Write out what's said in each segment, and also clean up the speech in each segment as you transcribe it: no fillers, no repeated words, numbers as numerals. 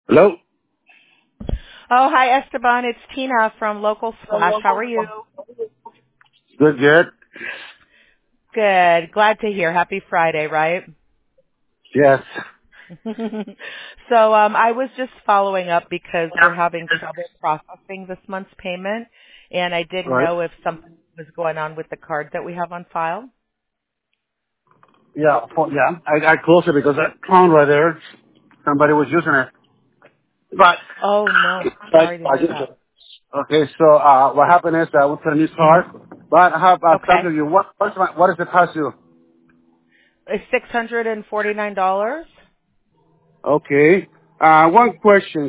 Hello? Oh, hi, Esteban. It's Tina from Local Slash. How are you? Good, good. Good. Glad to hear. Happy Friday, right? Yes. So I was just following up because we're having trouble processing this month's payment, and I didn't Right. know if something was going on with the card that we have on file. Yeah, yeah. I closed it because that phone right there, somebody was using it. But, Oh, no. but Sorry to I hear just, that. okay, so, what happened is I went to a new car, but I have, talked Okay. to you. What is the past due? It's $649. Okay. One question.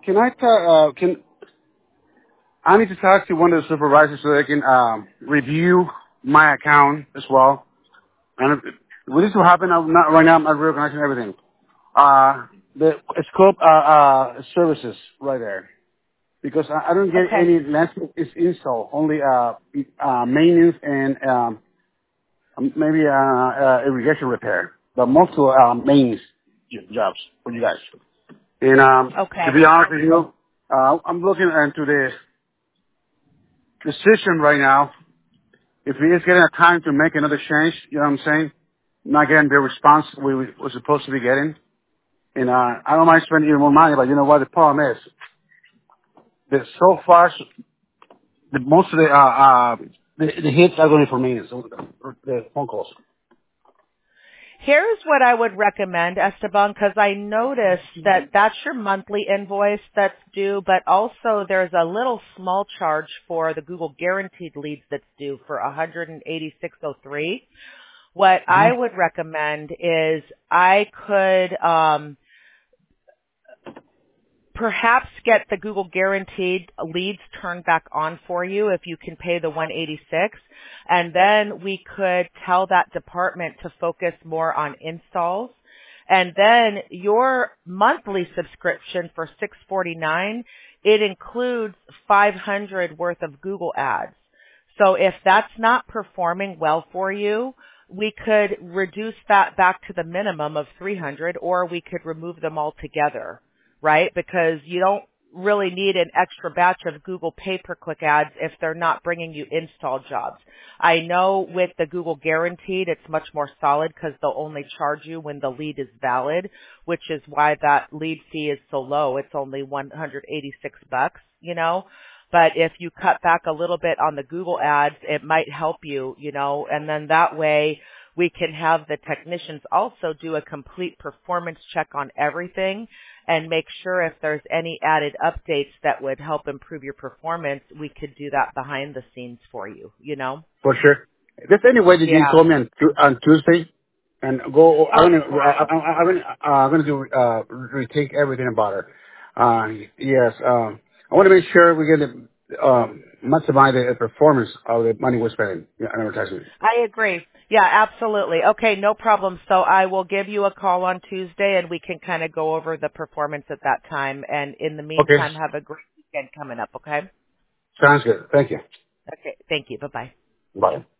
I need to talk to one of the supervisors so they can, review my account as well. And with this will happen, right now I'm not reorganizing everything. The scope services right there because I don't get Okay. any landscape is install, only maintenance and maybe irrigation repair, but most of maintenance jobs for you guys. And to Okay. be honest with you, I'm looking into the system right now. If he is getting a time to make another change, you know what I'm saying? Not getting the response we were supposed to be getting. And I don't mind spending even more money, but you know what the problem is? That so far, most of the hits are going for me, so the phone calls. Here's what I would recommend, Esteban, because I noticed that that's your monthly invoice that's due, but also there's a little small charge for the Google Guaranteed leads that's due for 186.03. What Hmm. I would recommend is I could perhaps get the Google Guaranteed leads turned back on for you if you can pay the 186, and then we could tell that department to focus more on installs. And then your monthly subscription for 649, it includes 500 worth of Google ads. So if that's not performing well for you, we could reduce that back to the minimum of 300, or we could remove them altogether, right? Because you don't really need an extra batch of Google pay-per-click ads if they're not bringing you install jobs. I know with the Google Guaranteed, it's much more solid because they'll only charge you when the lead is valid, which is why that lead fee is so low. It's only 186 bucks, you know. But if you cut back a little bit on the Google ads, it might help you, you know, and then that way we can have the technicians also do a complete performance check on everything and make sure if there's any added updates that would help improve your performance, we could do that behind the scenes for you, you know? For sure. If there's any way that you can Yeah. call me on Tuesday and go, Oh, I'm gonna do retake everything about her. Yes. I want to make sure we get the maximize the performance of the money we're spending on advertising. I agree. Yeah, absolutely. Okay, no problem. So I will give you a call on Tuesday and we can kind of go over the performance at that time. And in the Okay. meantime, have a great weekend coming up, okay? Sounds good. Thank you. Okay, thank you. Bye-bye. Bye.